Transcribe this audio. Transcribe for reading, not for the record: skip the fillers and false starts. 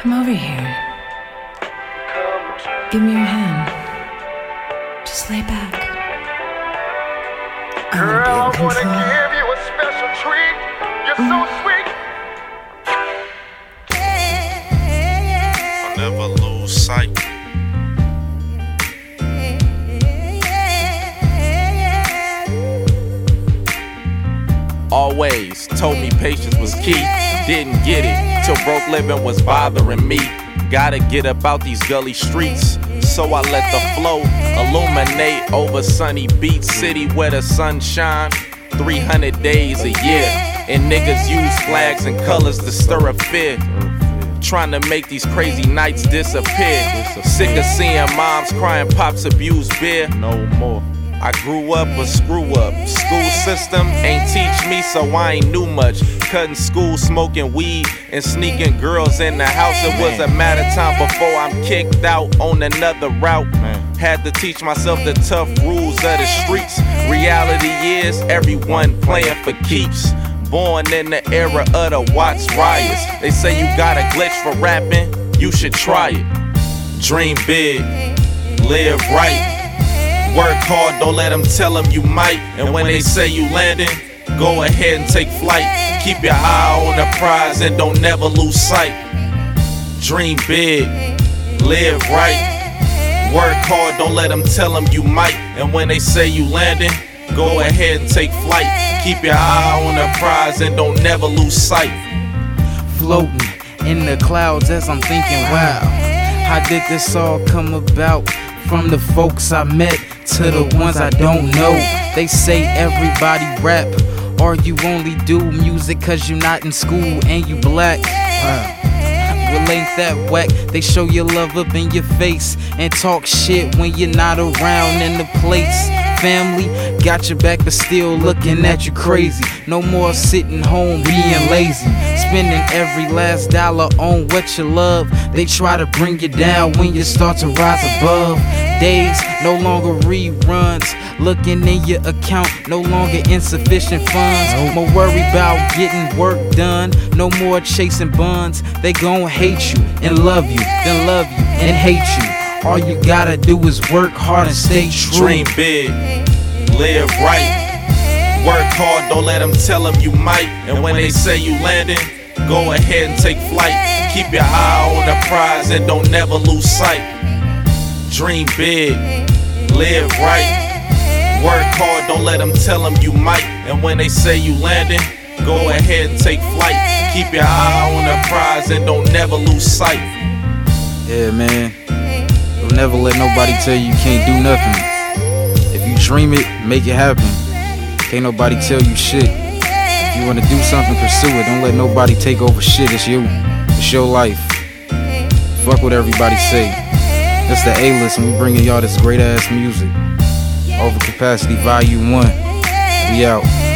Come over here. Give me your hand. Just lay back. Girl, I wanna give you a special treat. You're so sweet. I'll never lose sight. Always told me patience was key. Didn't get it till broke living was bothering me. Gotta get about these gully streets, so I let the flow illuminate over sunny beach city where the sun shine 300 days a year. And niggas use flags and colors to stir up fear, trying to make these crazy nights disappear. Sick of seeing moms crying, pops abuse beer. No more. I grew up a screw up. School system ain't teach me, so I ain't knew much. Cutting school, smoking weed, and sneaking girls in the house. It was a matter of time before I'm kicked out on another route. Had to teach myself the tough rules of the streets. Reality is everyone playing for keeps. Born in the era of the Watts riots. They say you got a glitch for rapping, you should try it. Dream big, live right. Work hard, don't let them tell them you might. And when they say you landing, go ahead and take flight. Keep your eye on the prize and don't never lose sight. Dream big, live right. Work hard, don't let them tell them you might. And when they say you landing, go ahead and take flight. Keep your eye on the prize and don't never lose sight. Floating in the clouds as I'm thinking, wow, how did this all come about? From the folks I met to the ones I don't know. They say everybody rap, or you only do music cause you're not in school and you black. Well, ain't that whack? They show your love up in your face and talk shit when you're not around in the place. Family got your back but still looking at you crazy. No more sitting home being lazy, spending every last dollar on what you love. They try to bring you down when you start to rise above. Days no longer reruns, looking in your account, no longer insufficient funds. More worry about getting work done, no more chasing buns. They gon' hate you and love you, then love you and hate you. All you gotta do is work hard and stay true. Dream big, live right. Work hard, don't let them tell them you might. And when they say you landing, go ahead and take flight. Keep your eye on the prize and don't never lose sight. Dream big, live right. Work hard, don't let them tell them you might. And when they say you landing, go ahead and take flight. Keep your eye on the prize and don't never lose sight. Yeah, man. Don't never let nobody tell you can't do nothing. If you dream it, make it happen. Can't nobody tell you shit. If you wanna do something, pursue it. Don't let nobody take over shit. It's you. It's your life. Fuck what everybody say. That's the A-list, and we bringing y'all this great ass music. Overcapacity Volume 1. We out.